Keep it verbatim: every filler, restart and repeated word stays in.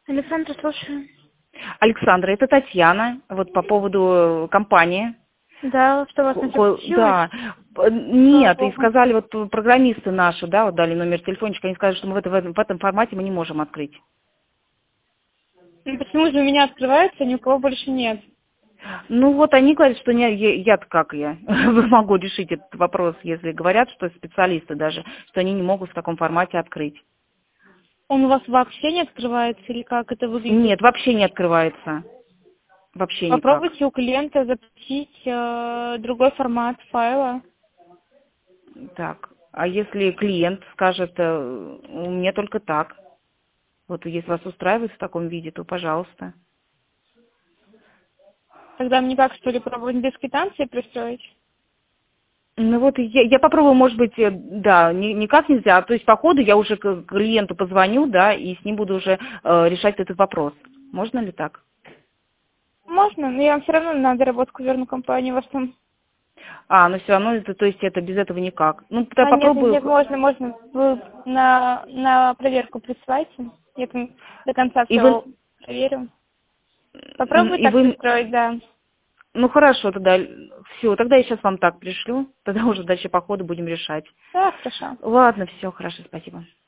Александра, слушаю. Александра, это Татьяна, вот по поводу компании. Да, что у вас начало Ко- случилось? Да, П- нет, и Богу. сказали, вот программисты наши, да, вот дали номер телефончика, они сказали, что мы в, это- в этом, в этом формате мы не можем открыть. Ну, почему же у меня открывается, ни у кого больше нет? Ну вот они говорят, что не, я, я-то как я могу решить этот вопрос, если говорят, что специалисты даже, что они не могут в таком формате открыть. Он у вас вообще не открывается или как это выглядит? Нет, вообще не открывается. Вообще никак. Попробуйте у клиента запустить э, другой формат файла. Так, а если клиент скажет, э, у меня только так, вот если вас устраивает в таком виде, то пожалуйста. Тогда мне как, что ли, пробовать без квитанции пристроить? Ну вот я, я попробую, может быть, э, да, ни- никак нельзя. То есть по ходу я уже к клиенту позвоню, да, и с ним буду уже э, решать этот вопрос. Можно ли так? Можно, но я вам все равно на доработку верну компанию вас там. А, ну все равно, это, то есть это без этого никак. Ну, тогда А, нет, нет, попробую. нет, можно, можно. Вы на, на проверку присылайте. Я там до конца И вы, все проверю. м, Попробуй и так вы, пристроить, да. ну хорошо, тогда, все, тогда я сейчас вам так пришлю, тогда уже дальше по ходу будем решать. Да, хорошо. Ладно, все, хорошо, спасибо.